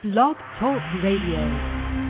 Blog Talk Radio.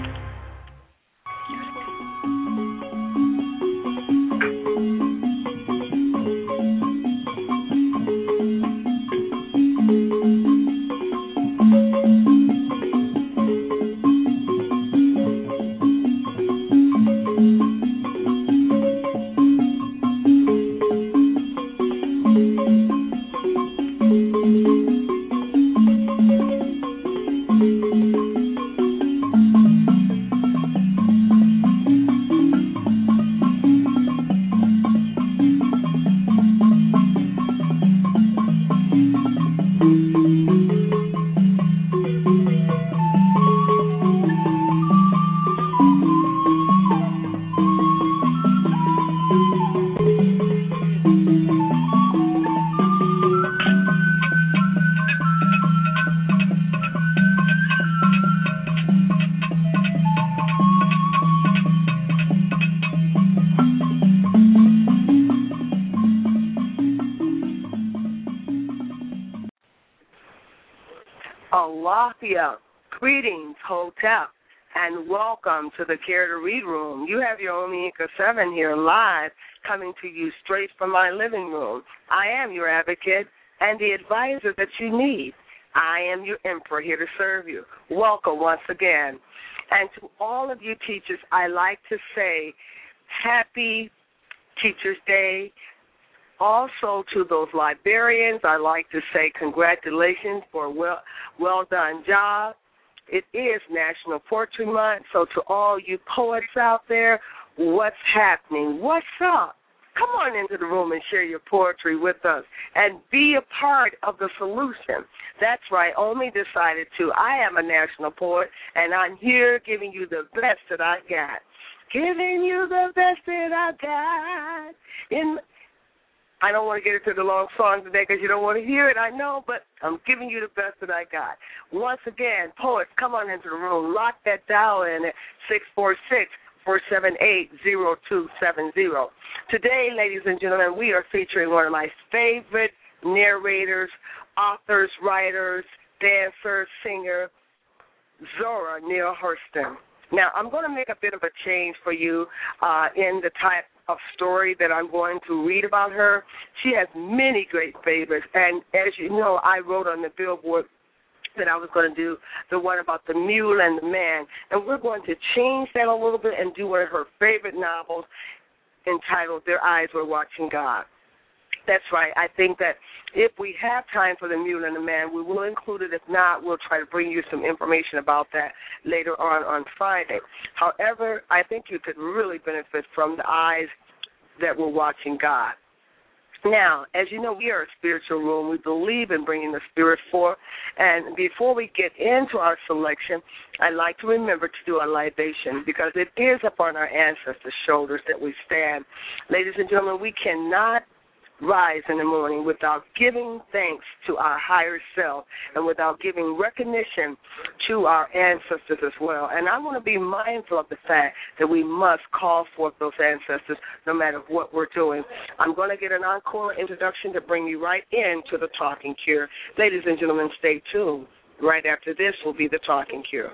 Alafia, greetings, Hotep, and welcome to the Care to Read Room. You have your own Inca 7 here live, coming to you straight from my living room. I am your advocate and the advisor that you need. I am your emperor here to serve you. Welcome once again. And to all of you teachers, I like to say happy Teachers' Day. Also, to those librarians, I like to say congratulations for a well done job. It is National Poetry Month, so to all you poets out there, what's happening? What's up? Come on into the room and share your poetry with us and be a part of the solution. That's right, Omi decided to. I am a national poet, and I'm here giving you the best that I got. Giving you the best that I got. I don't want to get into the long song today because you don't want to hear it, I know, but I'm giving you the best that I got. Once again, poets, come on into the room. Lock that dial in at 646-478-0270. Today, ladies and gentlemen, we are featuring one of my favorite narrators, authors, writers, dancers, singer, Zora Neale Hurston. Now, I'm going to make a bit of a change for you in the type of story that I'm going to read about her. She has many great favorites, and as you know, I wrote on the billboard that I was going to do the one about the mule and the man, and we're going to change that a little bit and do one of her favorite novels entitled Their Eyes Were Watching God. That's right. I think that if we have time for the mule and the man, we will include it. If not, we'll try to bring you some information about that later on Friday. However, I think you could really benefit from the eyes that were watching God. Now, as you know, we are a spiritual room. We believe in bringing the spirit forth. And before we get into our selection, I'd like to remember to do a libation because it is upon our ancestors' shoulders that we stand. Ladies and gentlemen, we cannot rise in the morning without giving thanks to our higher self and without giving recognition to our ancestors as well. And I want to be mindful of the fact that we must call forth those ancestors no matter what we're doing. I'm going to get an encore introduction to bring you right into the Talking Cure. Ladies and gentlemen, stay tuned. Right after this will be the Talking Cure.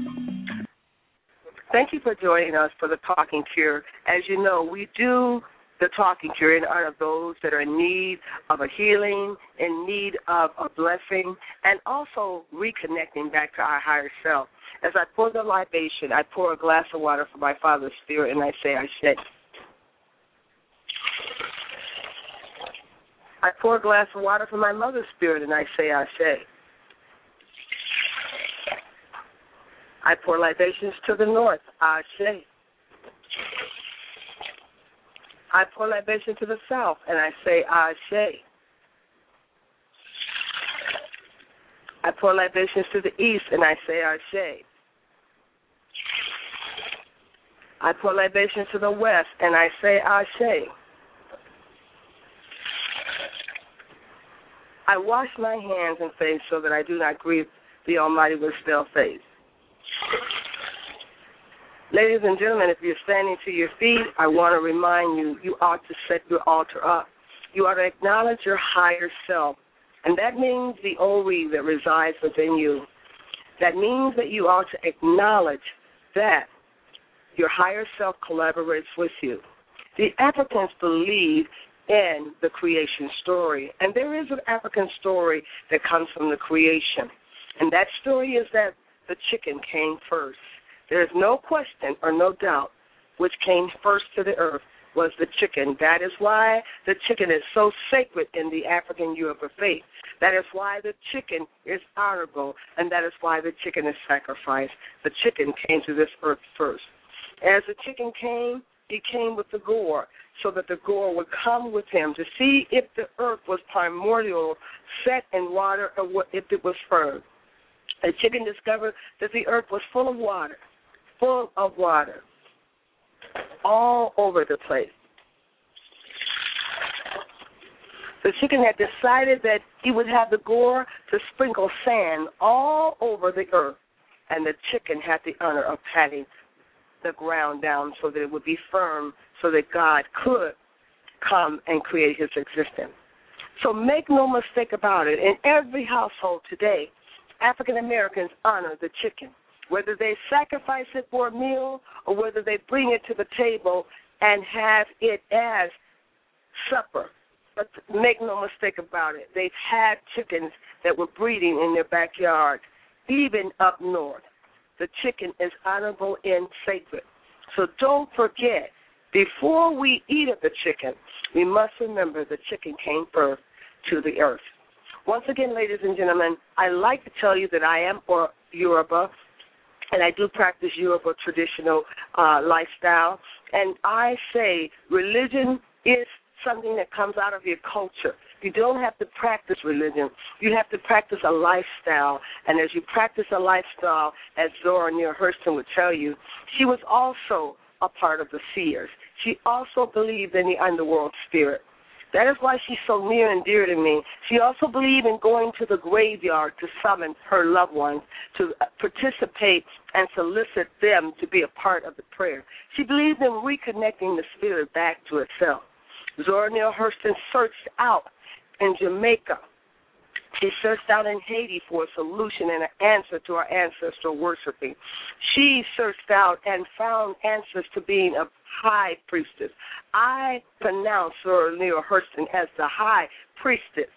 Thank you for joining us for the Talking Cure. As you know, we do the talking cure in honor of those that are in need of a healing, in need of a blessing, and also reconnecting back to our higher self. As I pour the libation, I pour a glass of water for my Father's spirit, and I say, Ashe. I pour a glass of water for my mother's spirit, and I say, Ashe. I pour libations to the north, Ashe. I pour libation to the south, and I say, Ashe. I pour libations to the east, and I say, Ashe. I pour libations to the west, and I say, Ashe. I wash my hands and face so that I do not grieve the Almighty with stale face. Ladies and gentlemen, if you're standing to your feet, I want to remind you, you ought to set your altar up. You ought to acknowledge your higher self, and that means the Ori that resides within you. That means that you ought to acknowledge that your higher self collaborates with you. The Africans believe in the creation story, and there is an African story that comes from the creation, and that story is that the chicken came first. There is no question or no doubt which came first to the earth was the chicken. That is why the chicken is so sacred in the African Yoruba faith. That is why the chicken is honorable, and that is why the chicken is sacrificed. The chicken came to this earth first. As the chicken came, he came with the gore, so that the gore would come with him to see if the earth was primordial, set in water, or if it was firm. The chicken discovered that the earth was full of water, all over the place. The chicken had decided that he would have the gore to sprinkle sand all over the earth, and the chicken had the honor of patting the ground down so that it would be firm, so that God could come and create his existence. So make no mistake about it. In every household today, African Americans honor the chicken, whether they sacrifice it for a meal or whether they bring it to the table and have it as supper. But make no mistake about it, they've had chickens that were breeding in their backyard, even up north. The chicken is honorable and sacred. So don't forget, before we eat of the chicken, we must remember the chicken came first to the earth. Once again, ladies and gentlemen, I like to tell you that I am Yoruba, and I do practice Yoruba traditional lifestyle. And I say religion is something that comes out of your culture. You don't have to practice religion. You have to practice a lifestyle. And as you practice a lifestyle, as Zora Neale Hurston would tell you, she was also a part of the seers. She also believed in the underworld spirit. That is why she's so near and dear to me. She also believed in going to the graveyard to summon her loved ones, to participate and solicit them to be a part of the prayer. She believed in reconnecting the spirit back to itself. Zora Neale Hurston searched out in Jamaica. She searched out in Haiti for a solution and an answer to our ancestral worshiping. She searched out and found answers to being a high priestess. I pronounce Zora Neale Hurston as the high priestess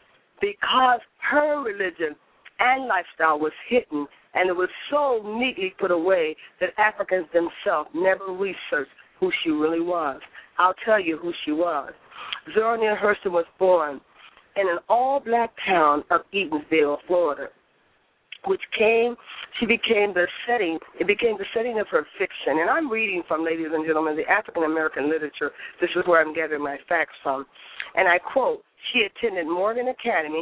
because her religion and lifestyle was hidden, and it was so neatly put away that Africans themselves never researched who she really was. I'll tell you who she was. Zora Neale Hurston was born in an all-black town of Eatonville, Florida, it became the setting of her fiction. And I'm reading from, ladies and gentlemen, the African-American literature. This is where I'm gathering my facts from. And I quote, she attended Morgan Academy,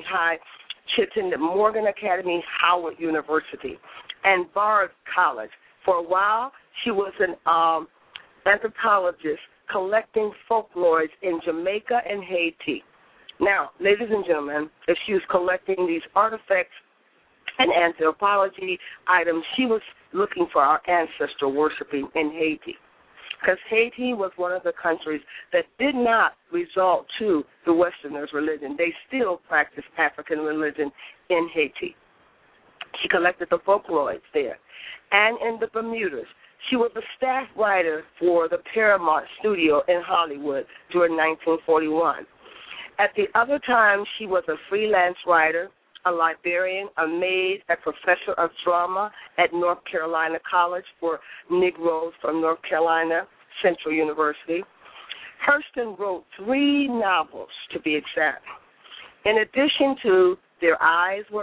Howard University, and Bard College. For a while, she was an anthropologist collecting folklores in Jamaica and Haiti. Now, ladies and gentlemen, if she was collecting these artifacts and anthropology items, she was looking for our ancestral worshiping in Haiti, because Haiti was one of the countries that did not resort to the Westerners' religion. They still practiced African religion in Haiti. She collected the folklores there. And in the Bermudas, She was a staff writer for the Paramount Studio in Hollywood during 1941. At the other time, she was a freelance writer, a librarian, a maid, a professor of drama at North Carolina College for Negroes from North Carolina Central University. Hurston wrote 3 novels, to be exact. In addition to Their Eyes Were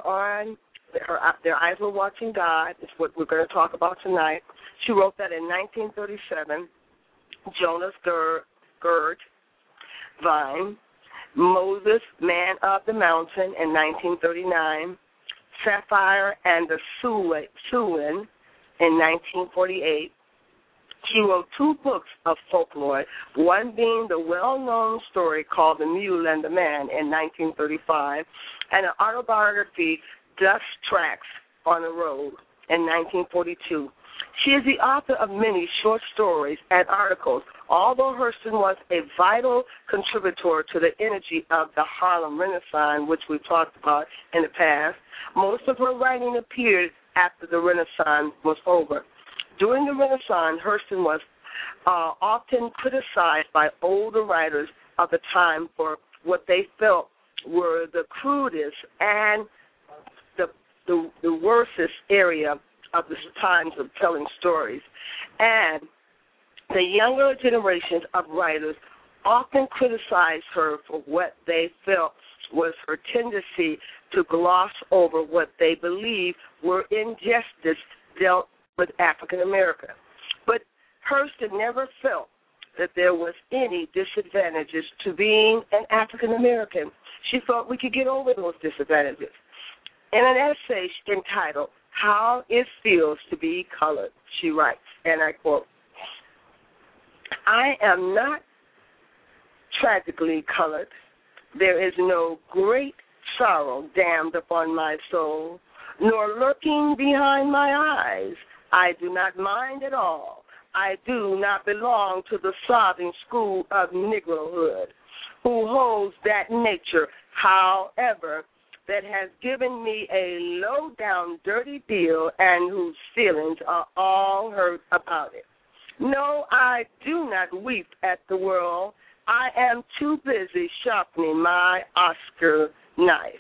Watching God, is what we're going to talk about tonight. She wrote that in 1937. Jonas Gerd, Vine, Moses, Man of the Mountain in 1939, Sapphire and the Siouan in 1948. She wrote 2 books of folklore, one being the well-known story called The Mule and the Man in 1935, and an autobiography, Dust Tracks on the Road in 1942. She is the author of many short stories and articles. Although Hurston was a vital contributor to the energy of the Harlem Renaissance, which we've talked about in the past, most of her writing appeared after the Renaissance was over. During the Renaissance, Hurston was often criticized by older writers of the time for what they felt were the crudest and the worstest area of the times of telling stories. And the younger generations of writers often criticized her for what they felt was her tendency to gloss over what they believed were injustice dealt with African America. But Hurston never felt that there was any disadvantages to being an African American. She felt we could get over those disadvantages. In an essay entitled How It Feels to Be Colored, she writes, and I quote, I am not tragically colored. There is no great sorrow damned upon my soul, nor lurking behind my eyes. I do not mind at all. I do not belong to the sobbing school of Negrohood, who holds that nature, however, that has given me a low-down, dirty deal and whose feelings are all hurt about it. No, I do not weep at the world. I am too busy sharpening my Oscar knife.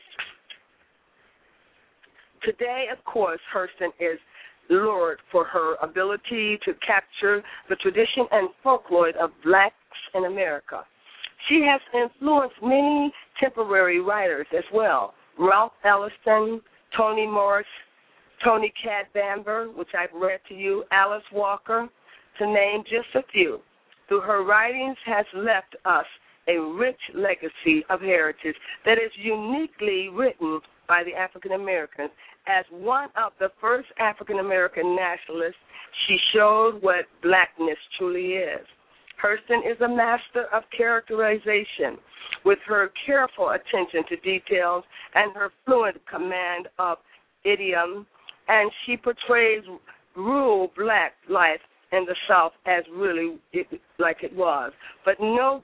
Today, of course, Hurston is lured for her ability to capture the tradition and folklore of blacks in America. She has influenced many contemporary writers as well. Ralph Ellison, Toni Morris, Toni Cadwalader, which I've read to you, Alice Walker, to name just a few. Through her writings has left us a rich legacy of heritage that is uniquely written by the African Americans. As one of the first African American nationalists, she showed what blackness truly is. Hurston is a master of characterization with her careful attention to details and her fluent command of idiom, and she portrays rural black life in the South as really like it was. But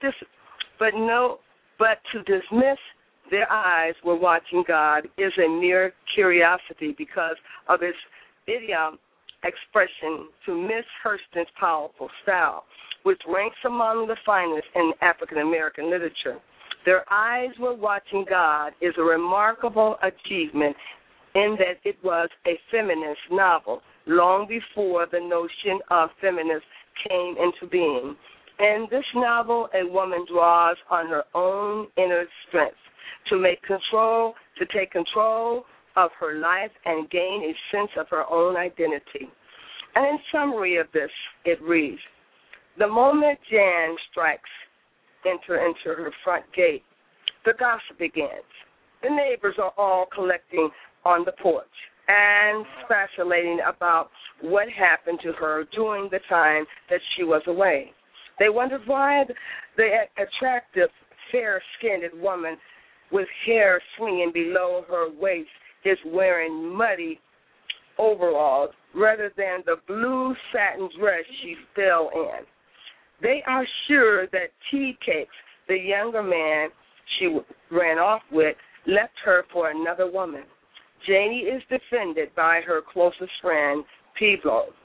to dismiss Their Eyes Were Watching God is a mere curiosity because of its idiom expression to Miss Hurston's powerful style, which ranks among the finest in African American literature. Their Eyes Were Watching God is a remarkable achievement in that it was a feminist novel long before the notion of feminist came into being. In this novel, a woman draws on her own inner strength to take control of her life and gain a sense of her own identity. And in summary of this, it reads, the moment Jan strikes enter into her front gate, the gossip begins. The neighbors are all collecting on the porch and speculating about what happened to her during the time that she was away. They wondered why the attractive, fair-skinned woman with hair swinging below her waist is wearing muddy overalls rather than the blue satin dress she fell in. They are sure that Tea Cakes, the younger man she ran off with, left her for another woman. Janie is defended by her closest friend, Pablo.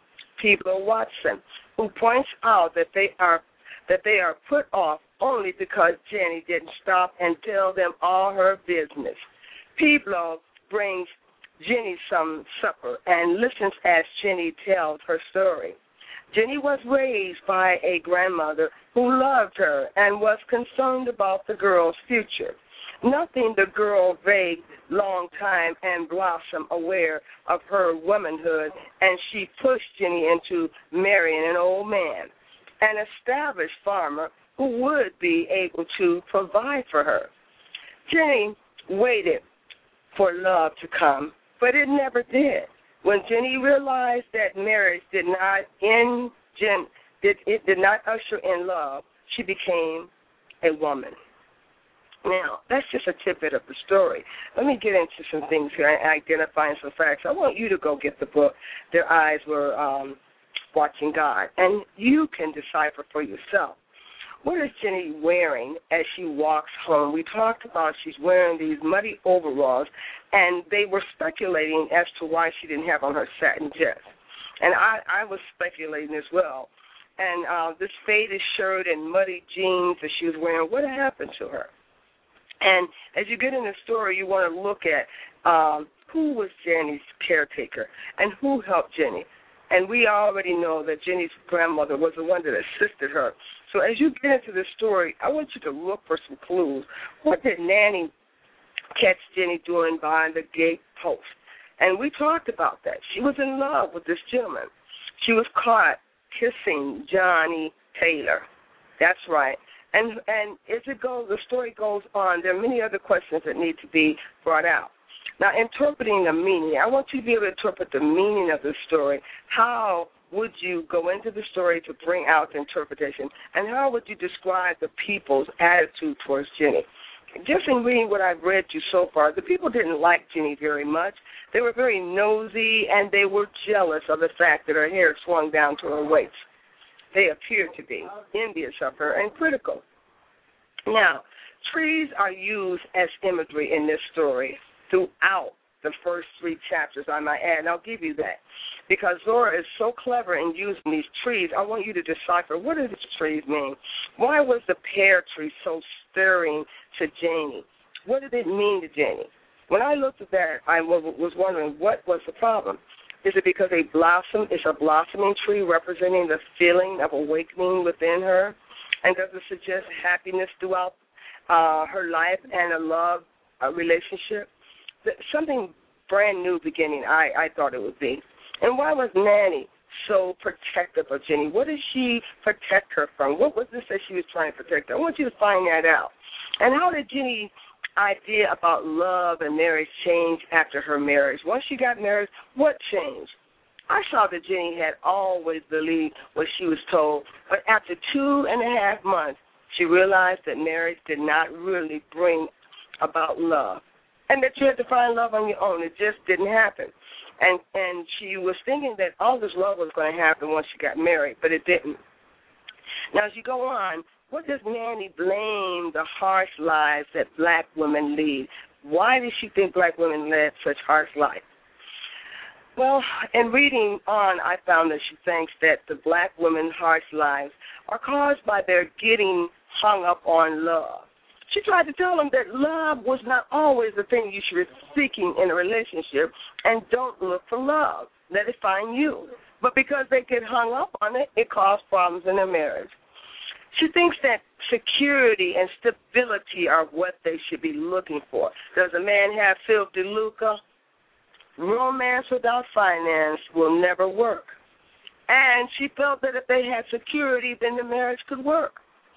Pablo Watson, who points out that they are put off only because Jenny didn't stop and tell them all her business. Pablo brings Jenny some supper and listens as Jenny tells her story. Jenny was raised by a grandmother who loved her and was concerned about the girl's future. Nothing the girl vague long time and blossom aware of her womanhood, and she pushed Jenny into marrying an old man, an established farmer who would be able to provide for her. Jenny waited for love to come, but it never did. When Jenny realized that marriage did not usher in love, she became a woman. Now, that's just a tidbit of the story. Let me get into some things here and identifying some facts. I want you to go get the book, Their Eyes Were Watching God, and you can decipher for yourself. What is Jenny wearing as she walks home? We talked about she's wearing these muddy overalls, and they were speculating as to why she didn't have on her satin dress. And I was speculating as well. And this faded shirt and muddy jeans that she was wearing, what happened to her? And as you get in the story, you want to look at who was Jenny's caretaker and who helped Jenny. And we already know that Jenny's grandmother was the one that assisted her. So as you get into this story, I want you to look for some clues. What did Nanny catch Jenny doing behind the gate post? And we talked about that. She was in love with this gentleman. She was caught kissing Johnny Taylor. That's right. And as it goes, the story goes on, there are many other questions that need to be brought out. Now, interpreting the meaning, I want you to be able to interpret the meaning of the story. How would you go into the story to bring out the interpretation? And how would you describe the people's attitude towards Jenny? Just in reading what I've read you so far, the people didn't like Jenny very much. They were very nosy, and they were jealous of the fact that her hair swung down to her waist. They appeared to be envious of her and critical. Now, trees are used as imagery in this story throughout the first 3 chapters, I might add, and I'll give you that. Because Zora is so clever in using these trees, I want you to decipher, what do these trees mean? Why was the pear tree so stirring to Janie? What did it mean to Janie? When I looked at that, I was wondering, what was the problem? Is it because a blossom is a blossoming tree representing the feeling of awakening within her? And does it suggest happiness throughout her life and a love relationship? Something brand new beginning, I thought it would be. And why was Nanny so protective of Jenny? What did she protect her from? What was this that she was trying to protect her? I want you to find that out. And how did Jenny's idea about love and marriage change after her marriage? Once she got married, what changed? I saw that Jenny had always believed what she was told, but after 2.5 months, she realized that marriage did not really bring about love, and that you had to find love on your own. It just didn't happen. And she was thinking that all this love was going to happen once she got married, but it didn't. Now, as you go on, what does Nanny blame the harsh lives that black women lead? Why does she think black women led such harsh lives? Well, in reading on, I found that she thinks that the black women's harsh lives are caused by their getting hung up on love. She tried to tell them that love was not always the thing you should be seeking in a relationship, and don't look for love. Let it find you. But because they get hung up on it, it caused problems in their marriage. She thinks that security and stability are what they should be looking for. Does a man have filthy lucre? Romance without finance will never work. And she felt that if they had security, then the marriage could work.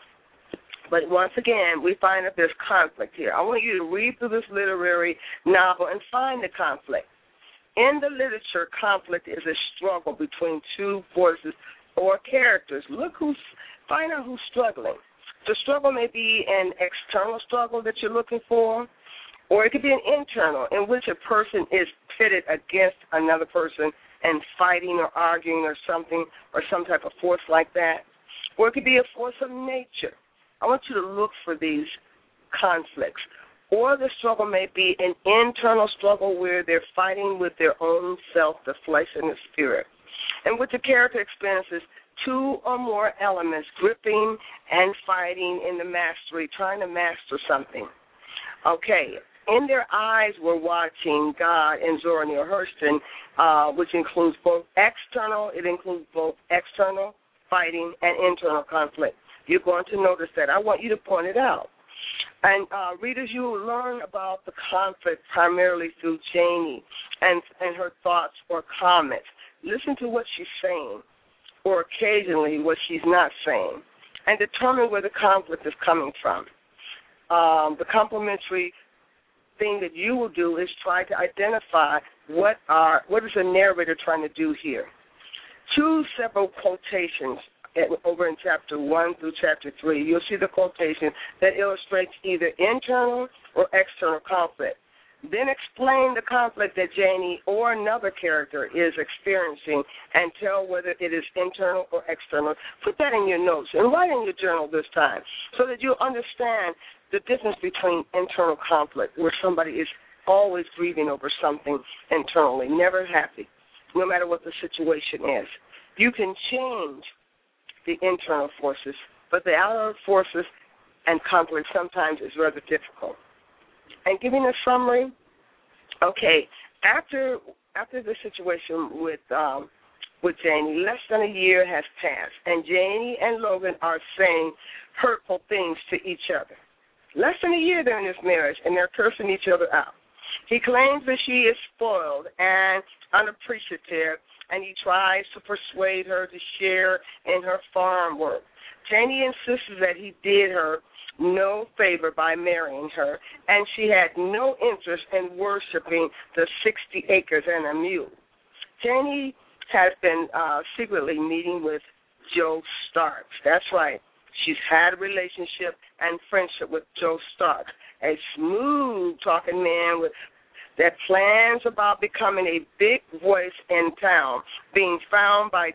But once again, we find that there's conflict here. I want you to read through this literary novel and find the conflict. In the literature, conflict is a struggle between two forces or characters. Find out who's struggling. The struggle may be an external struggle that you're looking for, or it could be an internal in which a person is pitted against another person and fighting or arguing or something, or some type of force like that. Or it could be a force of nature. I want you to look for these conflicts. Or the struggle may be an internal struggle where they're fighting with their own self, the flesh and the spirit. in which the character experiences two or more elements, gripping and fighting in the mastery, trying to master something. Okay, in their eyes we're watching God and Zora Neale Hurston, which includes both external fighting and internal conflict. You're going to notice that. I want you to point it out. And readers, you will learn about the conflict primarily through Janie and her thoughts or comments. Listen to what she's saying, or occasionally what she's not saying, and determine where the conflict is coming from. The complementary thing that you will do is try to identify what is the narrator trying to do here. Choose several quotations over in Chapter 1 through Chapter 3. You'll see the quotation that illustrates either internal or external conflict. Then explain the conflict that Janie or another character is experiencing and tell whether it is internal or external. Put that in your notes and write in your journal this time so that you'll understand the difference between internal conflict, where somebody is always grieving over something internally, never happy, no matter what the situation is. You can change the internal forces, but the outer forces and conflict sometimes is rather difficult. And giving a summary, okay, after the situation with Janie, less than a year has passed, and Janie and Logan are saying hurtful things to each other. Less than a year they're in this marriage, and they're cursing each other out. He claims that she is spoiled and unappreciative, and he tries to persuade her to share in her farm work. Janie insists that he did her no favor by marrying her, and she had no interest in worshiping the 60 acres and a mule. Janie has been secretly meeting with Joe Starks. That's right. She's had a relationship and friendship with Joe Starks, a smooth-talking man that plans about becoming a big voice in town, being found by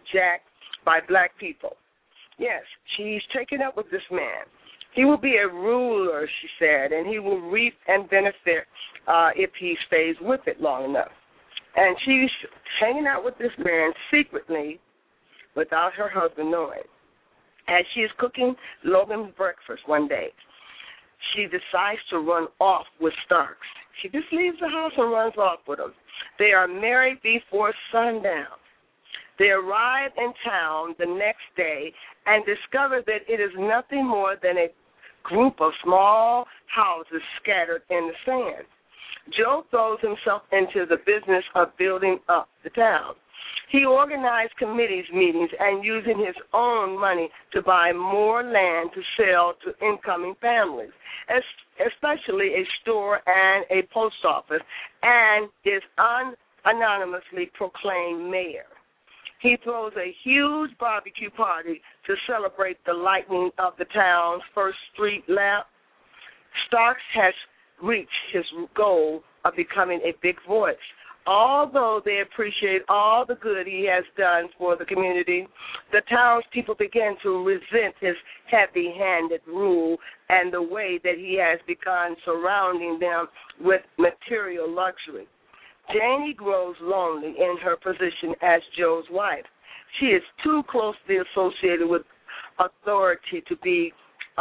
black people. Yes, she's taken up with this man. He will be a ruler, she said, and he will reap and benefit if he stays with it long enough. And she's hanging out with this man secretly without her husband knowing. As she is cooking Logan's breakfast one day, she decides to run off with Starks. She just leaves the house and runs off with him. They are married before sundown. They arrive in town the next day and discover that it is nothing more than a group of small houses scattered in the sand. Joe throws himself into the business of building up the town. He organized committees meetings and using his own money to buy more land to sell to incoming families, especially a store and a post office, and is anonymously proclaimed mayor. He throws a huge barbecue party to celebrate the lighting of the town's first street lamp. Starks has reached his goal of becoming a big voice. Although they appreciate all the good he has done for the community, the townspeople begin to resent his heavy-handed rule and the way that he has begun surrounding them with material luxury. Janie grows lonely in her position as Joe's wife. She is too closely associated with authority to be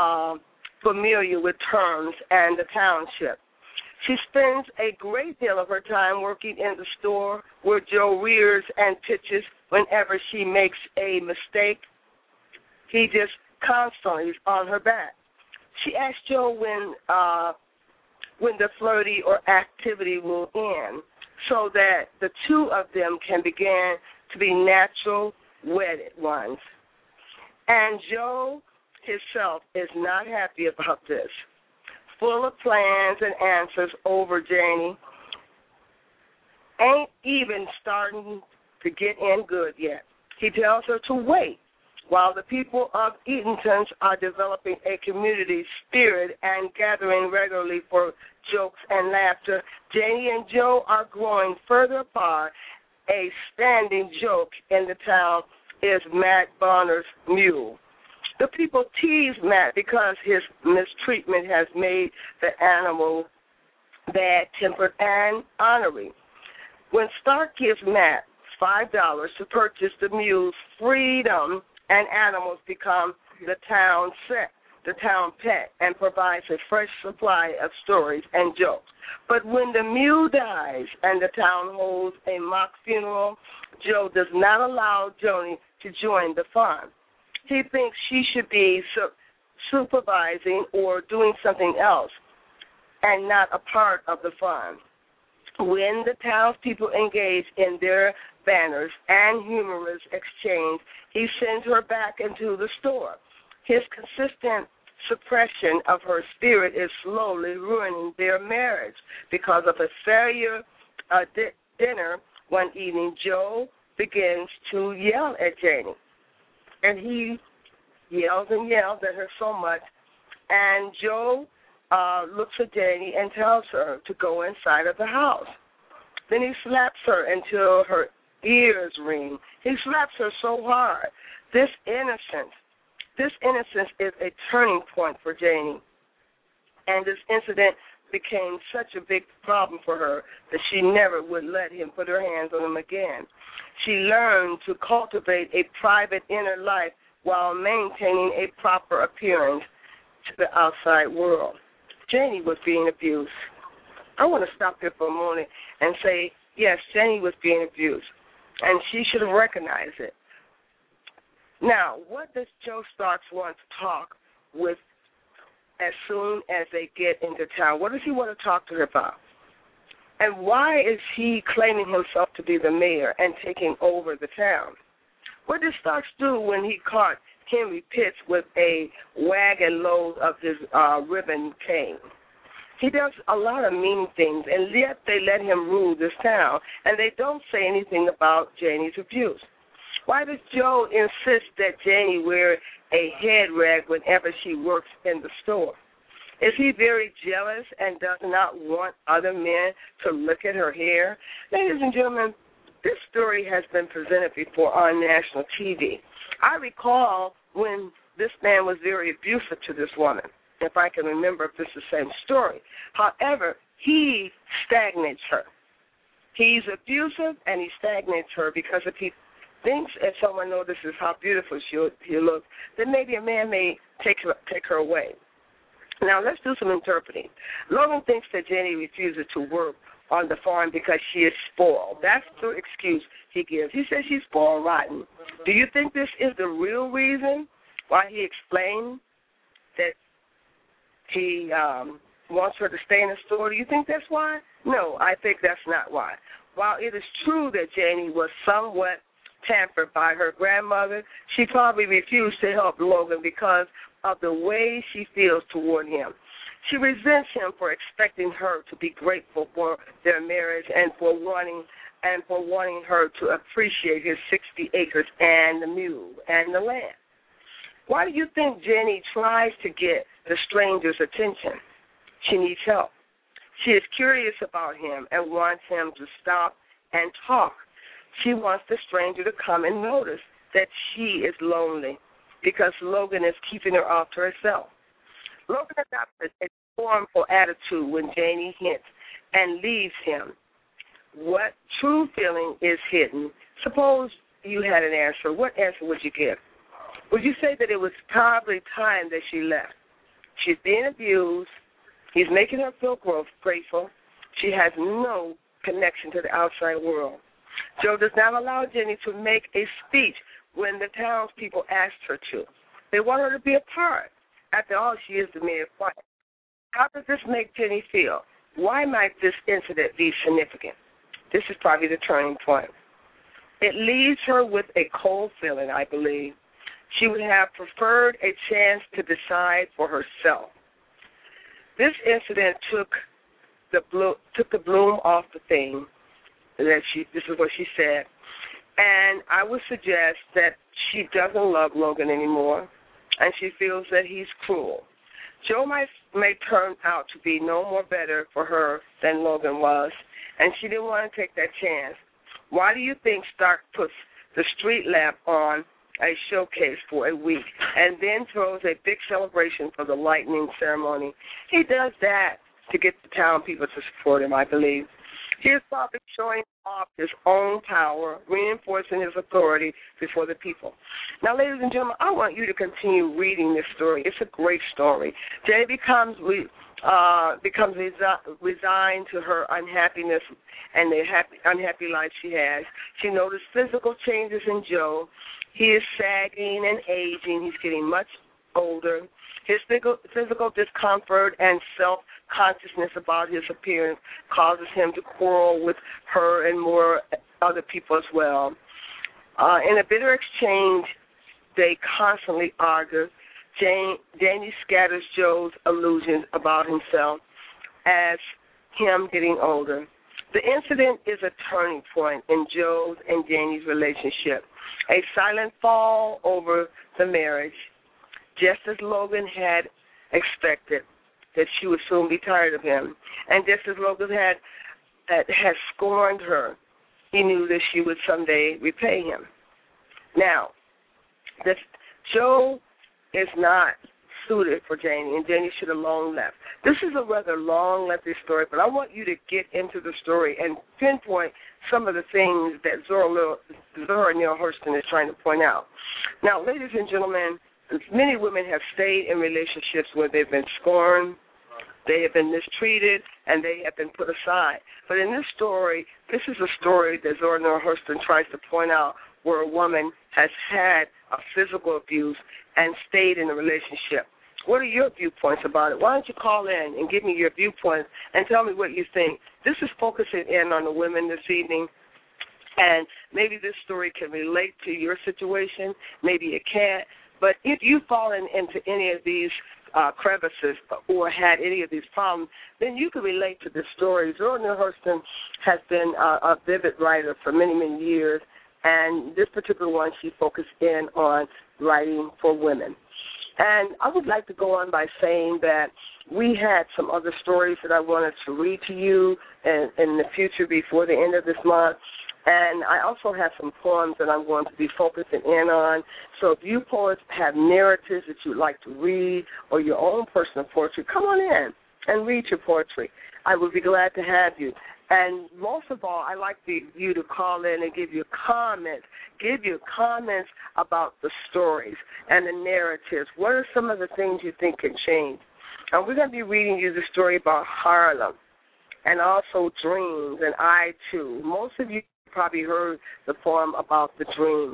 familiar with terms and the township. She spends a great deal of her time working in the store where Joe rears and pitches whenever she makes a mistake. He just constantly is on her back. She asks Joe when the flirty or activity will end so that the two of them can begin to be natural wedded ones. And Joe himself is not happy about this. Full of plans and answers over Janie, ain't even starting to get in good yet. He tells her to wait while the people of Eatonton's are developing a community spirit and gathering regularly for jokes and laughter. Janie and Joe are growing further apart. A standing joke in the town is Matt Bonner's mule. The people tease Matt because his mistreatment has made the animal bad-tempered and ornery. When Stark gives Matt $5 to purchase the mule's freedom, and animals become the town pet, and provides a fresh supply of stories and jokes. But when the mule dies and the town holds a mock funeral, Joe does not allow Joni to join the farm. He thinks she should be supervising or doing something else and not a part of the farm. When the townspeople engage in their banners and humorous exchange, he sends her back into the store. His consistent suppression of her spirit is slowly ruining their marriage. Because of a failure dinner one evening, Joe begins to yell at Janie. And he yells and yells at her so much. And Joe looks at Janie and tells her to go inside of the house. Then he slaps her until her ears ring. He slaps her so hard. This innocence is a turning point for Janie. And this incident became such a big problem for her that she never would let him put her hands on him again. She learned to cultivate a private inner life while maintaining a proper appearance to the outside world. Janie was being abused. I want to stop there for a moment and say, yes, Janie was being abused, and she should have recognized it. Now, what does Joe Starks want to talk with as soon as they get into town? What does he want to talk to her about? And why is he claiming himself to be the mayor and taking over the town? What did Starks do when he caught Henry Pitts with a wagon load of his ribbon cane? He does a lot of mean things, and yet they let him rule this town, and they don't say anything about Janie's abuse. Why does Joe insist that Janie wear a head rag whenever she works in the store? Is he very jealous and does not want other men to look at her hair? Ladies and gentlemen, this story has been presented before on national TV. I recall when this man was very abusive to this woman, if I can remember if this is the same story. However, he stagnates her. He's abusive and he stagnates her because if he thinks if someone notices how beautiful she looks, then maybe a man may take her away. Now, let's do some interpreting. Logan thinks that Janie refuses to work on the farm because she is spoiled. That's the excuse he gives. He says she's spoiled rotten. Do you think this is the real reason why he explained that he wants her to stay in the store? Do you think that's why? No, I think that's not why. While it is true that Janie was somewhat pampered by her grandmother, she probably refused to help Logan because of the way she feels toward him. She resents him for expecting her to be grateful for their marriage and for wanting her to appreciate his 60 acres and the mule and the land. Why do you think Jenny tries to get the stranger's attention? She needs help. She is curious about him and wants him to stop and talk. She wants the stranger to come and notice that she is lonely because Logan is keeping her off to herself. Logan adopts a scornful attitude when Janie hints and leaves him. What true feeling is hidden? Suppose you had an answer. What answer would you give? Would you say that it was probably time that she left? She's being abused. He's making her feel grateful. She has no connection to the outside world. Joe does not allow Jenny to make a speech when the townspeople asked her to. They want her to be a part. After all, she is the mayor's wife. How does this make Jenny feel? Why might this incident be significant? This is probably the turning point. It leaves her with a cold feeling, I believe. She would have preferred a chance to decide for herself. This incident took the bloom off the thing. This is what she said. And I would suggest that she doesn't love Logan anymore, and she feels that he's cruel. Joe may turn out to be no more better for her than Logan was, and she didn't want to take that chance. Why do you think Stark puts the street lamp on a showcase for a week and then throws a big celebration for the lighting ceremony? He does that to get the town people to support him, I believe. He is probably showing off his own power, reinforcing his authority before the people. Now, ladies and gentlemen, I want you to continue reading this story. It's a great story. Jenny becomes resigned to her unhappiness and the unhappy life she has. She noticed physical changes in Joe. He is sagging and aging. He's getting much older. His physical discomfort and self-consciousness about his appearance causes him to quarrel with her and more other people as well. In a bitter exchange, they constantly argue. Danny scatters Joe's illusions about himself as him getting older. The incident is a turning point in Joe's and Danny's relationship, a silent fall over the marriage. Just as Logan had expected that she would soon be tired of him, and just as Logan had scorned her, he knew that she would someday repay him. Now, Joe is not suited for Janie, and Janie should have long left. This is a rather long, lengthy story, but I want you to get into the story and pinpoint some of the things that Zora Neale Hurston is trying to point out. Now, ladies and gentlemen, many women have stayed in relationships where they've been scorned, they have been mistreated, and they have been put aside. But in this story, this is a story that Zora Neale Hurston tries to point out where a woman has had a physical abuse and stayed in a relationship. What are your viewpoints about it? Why don't you call in and give me your viewpoints and tell me what you think? This is focusing in on the women this evening, and maybe this story can relate to your situation. Maybe it can't. But if you've fallen into any of these crevices or had any of these problems, then you can relate to this story. Zora Neale Hurston has been a vivid writer for many, many years, and this particular one, she focused in on writing for women. And I would like to go on by saying that we had some other stories that I wanted to read to you in the future before the end of this month. And I also have some poems that I'm going to be focusing in on. So if you poets have narratives that you'd like to read or your own personal poetry, come on in and read your poetry. I would be glad to have you. And most of all, I like you to call in and give your comments. Give your comments about the stories and the narratives. What are some of the things you think can change? And we're going to be reading you the story about Harlem and also dreams and I, too. Most of you probably heard the poem about the dreams.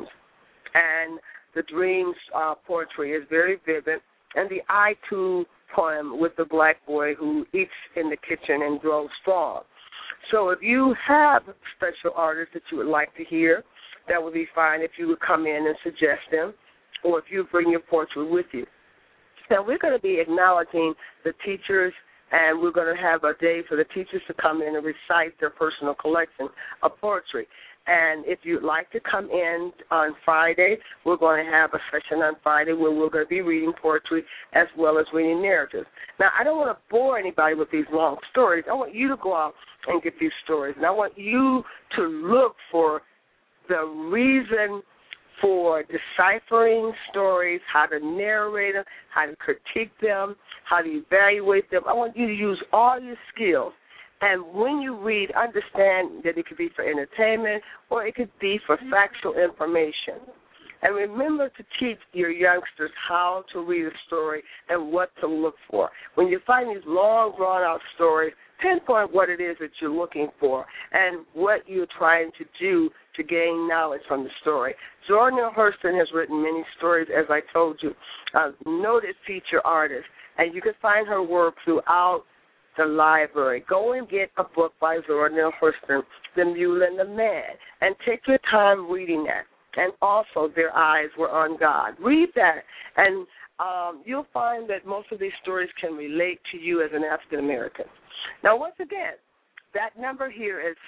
And the dreams poetry is very vivid. And the I, too poem with the black boy who eats in the kitchen and grows strong. So if you have special artists that you would like to hear, that would be fine if you would come in and suggest them, or if you bring your poetry with you. Now, we're going to be acknowledging the teachers, and we're going to have a day for the teachers to come in and recite their personal collection of poetry. And if you'd like to come in on Friday, we're going to have a session on Friday where we're going to be reading poetry as well as reading narratives. Now, I don't want to bore anybody with these long stories. I want you to go out and get these stories. And I want you to look for the reason for deciphering stories, how to narrate them, how to critique them, how to evaluate them. I want you to use all your skills. And when you read, understand that it could be for entertainment or it could be for factual information. And remember to teach your youngsters how to read a story and what to look for. When you find these long, drawn-out stories, pinpoint what it is that you're looking for and what you're trying to do to gain knowledge from the story. Zora Neale Hurston has written many stories, as I told you, noted feature artist, and you can find her work throughout the library. Go and get a book by Zora Neale Hurston, The Mule and the Man, and take your time reading that. And also, Their Eyes Were on God. Read that, and you'll find that most of these stories can relate to you as an African American. Now, once again, that number here is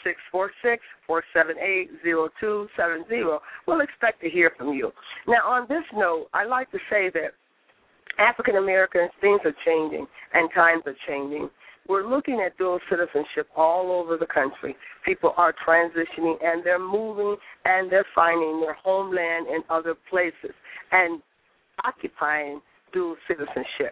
646-478-0270. We'll expect to hear from you. Now, on this note, I like to say that African Americans, things are changing and times are changing. We're looking at dual citizenship all over the country. People are transitioning, and they're moving, and they're finding their homeland in other places and occupying dual citizenship.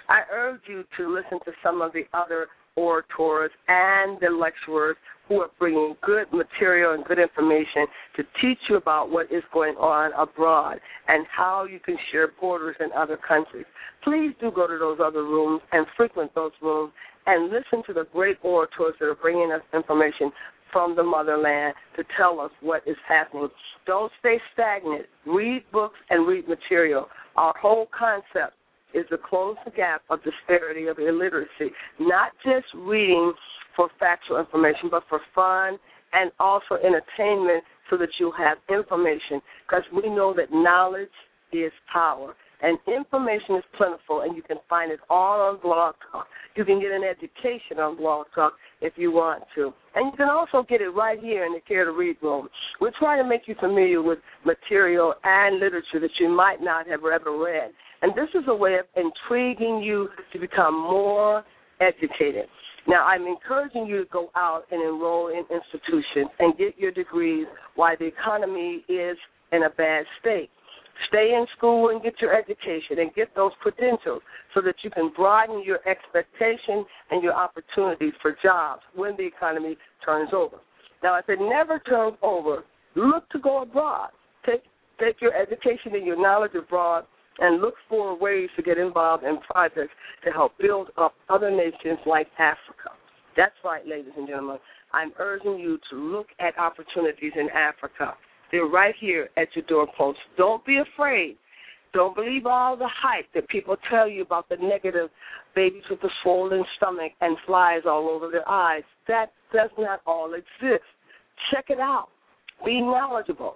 I urge you to listen to some of the other orators and the lecturers who are bringing good material and good information to teach you about what is going on abroad and how you can share borders in other countries. Please do go to those other rooms and frequent those rooms and listen to the great orators that are bringing us information from the motherland to tell us what is happening. Don't stay stagnant. Read books and read material. Our whole concept is to close the gap of disparity of illiteracy, not just reading for factual information, but for fun and also entertainment so that you have information, because we know that knowledge is power. And information is plentiful, and you can find it all on Blog Talk. You can get an education on Blog Talk if you want to. And you can also get it right here in the Care to Read room. We're trying to make you familiar with material and literature that you might not have ever read. And this is a way of intriguing you to become more educated. Now, I'm encouraging you to go out and enroll in institutions and get your degrees while the economy is in a bad state. Stay in school and get your education and get those credentials so that you can broaden your expectation and your opportunities for jobs when the economy turns over. Now, if it never turns over, look to go abroad. Take your education and your knowledge abroad and look for ways to get involved in projects to help build up other nations like Africa. That's right, ladies and gentlemen. I'm urging you to look at opportunities in Africa. They're right here at your doorpost. Don't be afraid. Don't believe all the hype that people tell you about the negative babies with a swollen stomach and flies all over their eyes. That does not all exist. Check it out. Be knowledgeable.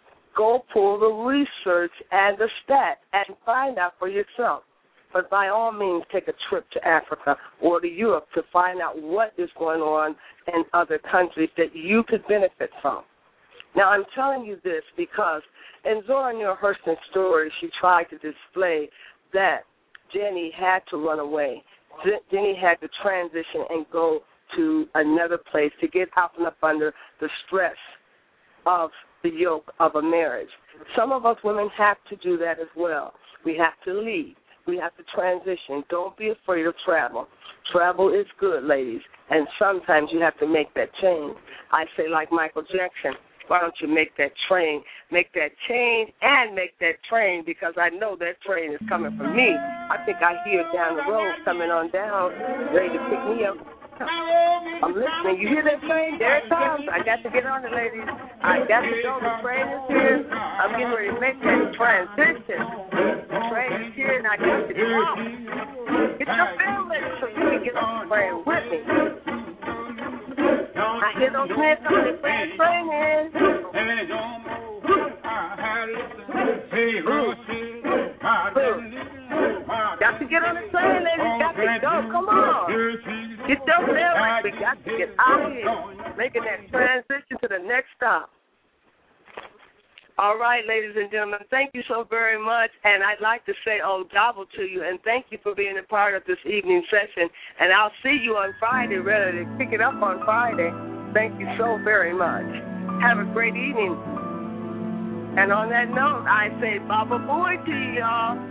Go pull the research and the stats and find out for yourself. But by all means, take a trip to Africa or to Europe to find out what is going on in other countries that you could benefit from. Now, I'm telling you this because in Zora Neale Hurston's story, she tried to display that Jenny had to run away. Jenny had to transition and go to another place to get out and up under the stress of the yoke of a marriage. Some of us women have to do that as well. We have to leave. We have to transition. Don't be afraid of travel. Travel is good, ladies, and sometimes you have to make that change. I say like Michael Jackson, why don't you make that change and make that train, because I know that train is coming for me. I think I hear it down the road coming on down, ready to pick me up. I'm listening. You hear that train? There it comes. I got to get on it, ladies. I got to go. The train is here. I'm getting ready to make that transition. The train is here, and I got to get off. Get your feelings so you can get on the train with me. I hear those men coming to bring the train in. Got to get on the train, ladies. Got to go. Come on. Get your feelings. We got to get out of here. Making that transition to the next stop. All right, ladies and gentlemen, thank you so very much. And I'd like to say double to you, and thank you for being a part of this evening session. And I'll see you on Friday, ready to pick it up on Friday. Thank you so very much. Have a great evening. And on that note, I say Baba Boy to you, y'all.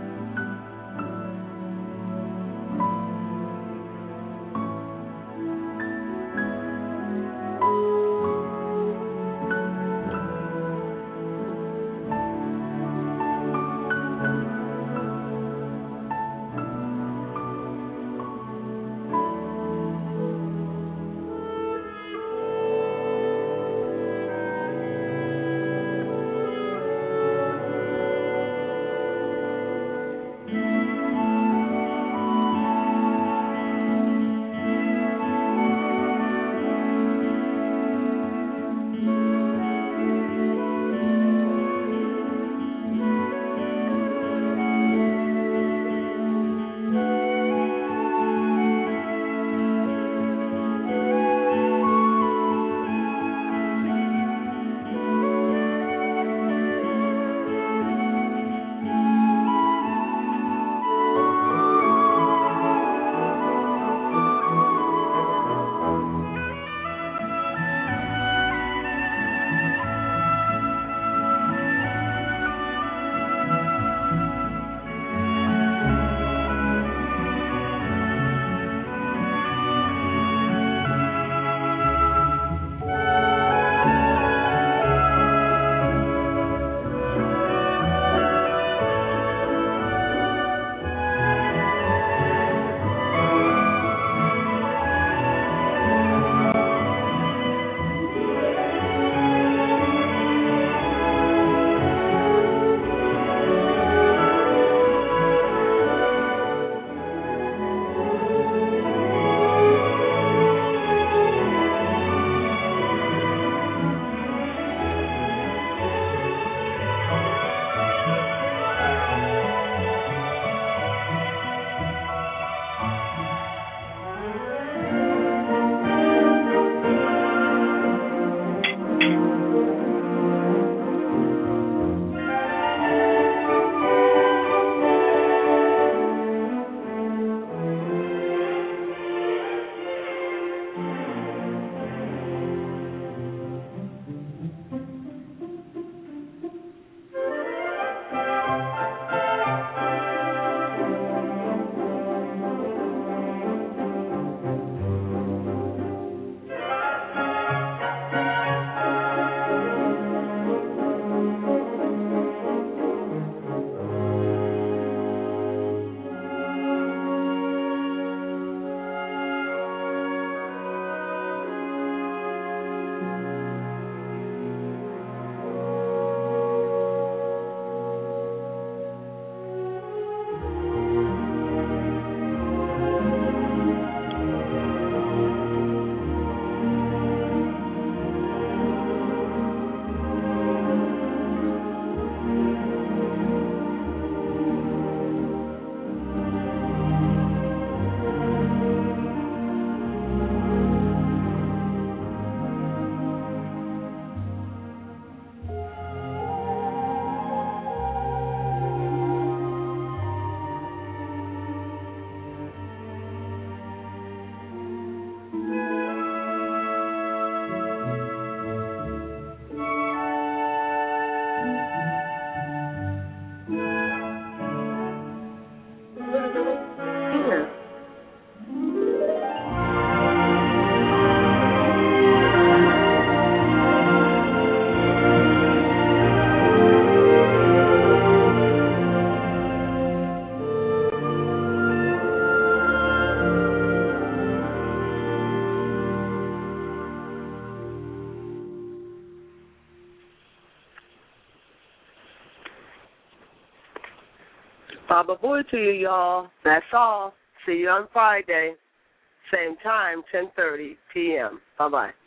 Baba Booey to you, y'all. That's all. See you on Friday. Same time, 10:30 p.m. Bye-bye.